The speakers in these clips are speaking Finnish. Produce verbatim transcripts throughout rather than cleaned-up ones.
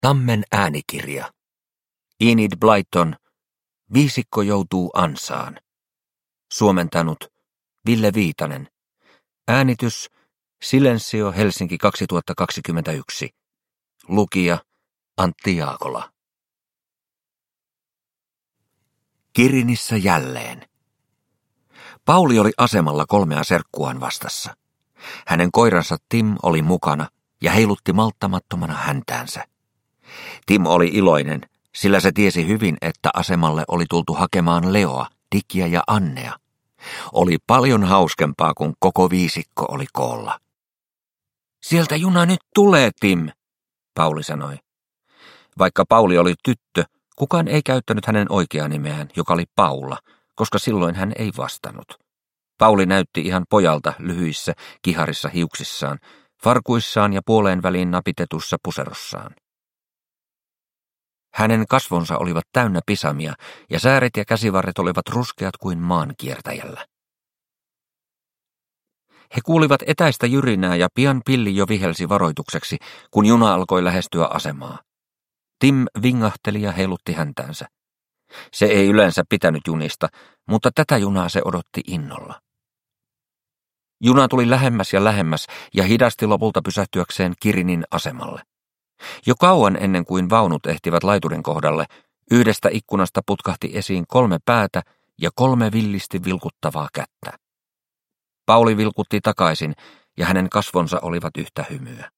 Tammen äänikirja. Enid Blyton. Viisikko joutuu ansaan. Suomentanut Ville Viitanen. Äänitys Silensio Helsinki kaksituhattakaksikymmentäyksi. Lukija Antti Jaakola. Kirinissä jälleen. Pauli oli asemalla kolmea serkkuaan vastassa. Hänen koiransa Tim oli mukana ja heilutti malttamattomana häntäänsä. Tim oli iloinen, sillä se tiesi hyvin, että asemalle oli tultu hakemaan Leoa, Dickiä ja Annea. Oli paljon hauskempaa, kun koko viisikko oli koolla. Sieltä juna nyt tulee, Tim, Pauli sanoi. Vaikka Pauli oli tyttö, kukaan ei käyttänyt hänen oikeaa nimeään, joka oli Paula, koska silloin hän ei vastannut. Pauli näytti ihan pojalta lyhyissä, kiharissa hiuksissaan, farkuissaan ja puoleen väliin napitetussa puserossaan. Hänen kasvonsa olivat täynnä pisamia ja sääret ja käsivarret olivat ruskeat kuin maankiertäjällä. He kuulivat etäistä jyrinää ja pian pilli jo vihelsi varoitukseksi, kun juna alkoi lähestyä asemaa. Tim vingahteli ja heilutti häntäänsä. Se ei yleensä pitänyt junista, mutta tätä junaa se odotti innolla. Juna tuli lähemmäs ja lähemmäs ja hidasti lopulta pysähtyäkseen Kirinin asemalle. Jo kauan ennen kuin vaunut ehtivät laiturin kohdalle, yhdestä ikkunasta putkahti esiin kolme päätä ja kolme villisti vilkuttavaa kättä. Pauli vilkutti takaisin ja hänen kasvonsa olivat yhtä hymyä.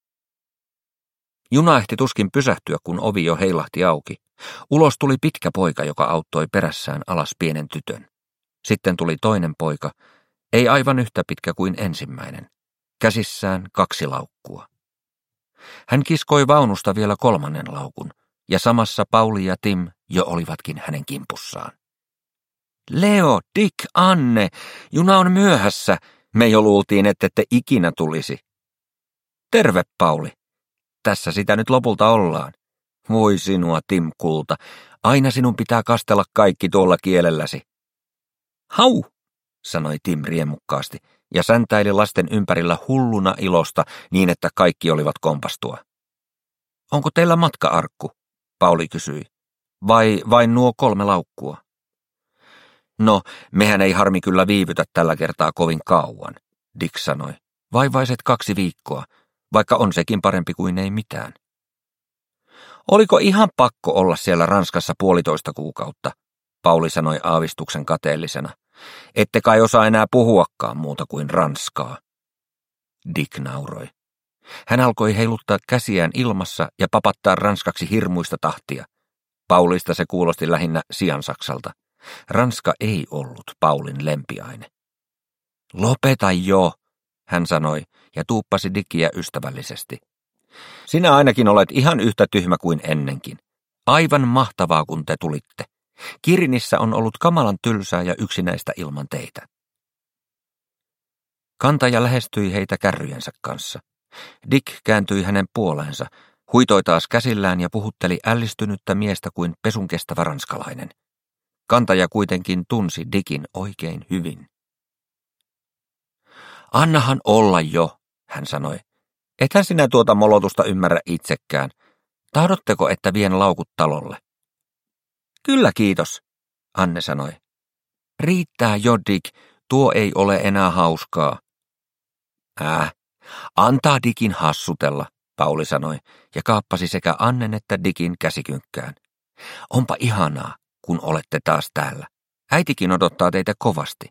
Juna ehti tuskin pysähtyä, kun ovi jo heilahti auki. Ulos tuli pitkä poika, joka auttoi perässään alas pienen tytön. Sitten tuli toinen poika, ei aivan yhtä pitkä kuin ensimmäinen. Käsissään kaksi laukkua. Hän kiskoi vaunusta vielä kolmannen laukun, ja samassa Pauli ja Tim jo olivatkin hänen kimpussaan. Leo, Dick, Anne, juna on myöhässä. Me jo luultiin, että ette ikinä tulisi. Terve, Pauli. Tässä sitä nyt lopulta ollaan. Voi sinua, Tim kulta. Aina sinun pitää kastella kaikki tuolla kielelläsi. Hau, sanoi Tim riemukkaasti ja säntäili lasten ympärillä hulluna ilosta niin, että kaikki olivat kompastua. Onko teillä matka-arkku? Pauli kysyi. Vai vain nuo kolme laukkua? No, mehän ei harmi kyllä viivytä tällä kertaa kovin kauan, Dick sanoi. Vaivaiset kaksi viikkoa, vaikka on sekin parempi kuin ei mitään. Oliko ihan pakko olla siellä Ranskassa puolitoista kuukautta? Pauli sanoi aavistuksen kateellisena. Ette kai osaa enää puhuakaan muuta kuin ranskaa. Dick nauroi. Hän alkoi heiluttaa käsiään ilmassa ja papattaa ranskaksi hirmuista tahtia. Paulista se kuulosti lähinnä siansaksalta. Ranska ei ollut Paulin lempiaine. Lopeta jo, hän sanoi ja tuuppasi Dickiä ystävällisesti. Sinä ainakin olet ihan yhtä tyhmä kuin ennenkin. Aivan mahtavaa, kun te tulitte. Kirinissä on ollut kamalan tylsää ja yksinäistä ilman teitä. Kantaja lähestyi heitä kärryjensä kanssa. Dick kääntyi hänen puoleensa, huitoi taas käsillään ja puhutteli ällistynyttä miestä kuin pesunkestävä ranskalainen. Kantaja kuitenkin tunsi Dickin oikein hyvin. Annahan olla jo, hän sanoi. Ethän sinä tuota molotusta ymmärrä itsekään. Tahdotteko, että vien laukut talolle? Kyllä kiitos, Anne sanoi. Riittää jo, Dick, tuo ei ole enää hauskaa. Äh, antaa Dickin hassutella, Pauli sanoi ja kaappasi sekä Annen että Dickin käsikynkkään. Onpa ihanaa, kun olette taas täällä. Äitikin odottaa teitä kovasti.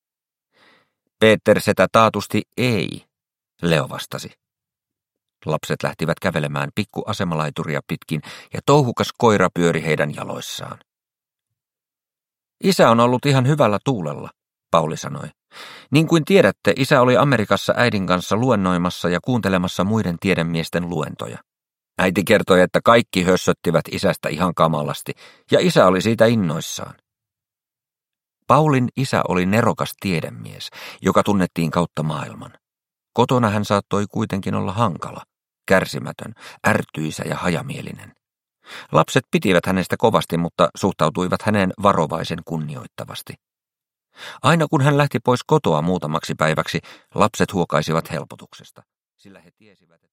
Peter setä taatusti ei, Leo vastasi. Lapset lähtivät kävelemään pikku asemalaituria pitkin ja touhukas koira pyöri heidän jaloissaan. Isä on ollut ihan hyvällä tuulella, Pauli sanoi. Niin kuin tiedätte, isä oli Amerikassa äidin kanssa luennoimassa ja kuuntelemassa muiden tiedemiesten luentoja. Äiti kertoi, että kaikki hössöttivät isästä ihan kamalasti, ja isä oli siitä innoissaan. Paulin isä oli nerokas tiedemies, joka tunnettiin kautta maailman. Kotona hän saattoi kuitenkin olla hankala, kärsimätön, ärtyisä ja hajamielinen. Lapset pitivät hänestä kovasti, mutta suhtautuivat häneen varovaisen kunnioittavasti. Aina kun hän lähti pois kotoa muutamaksi päiväksi, lapset huokaisivat helpotuksesta, sillä he tiesivät, että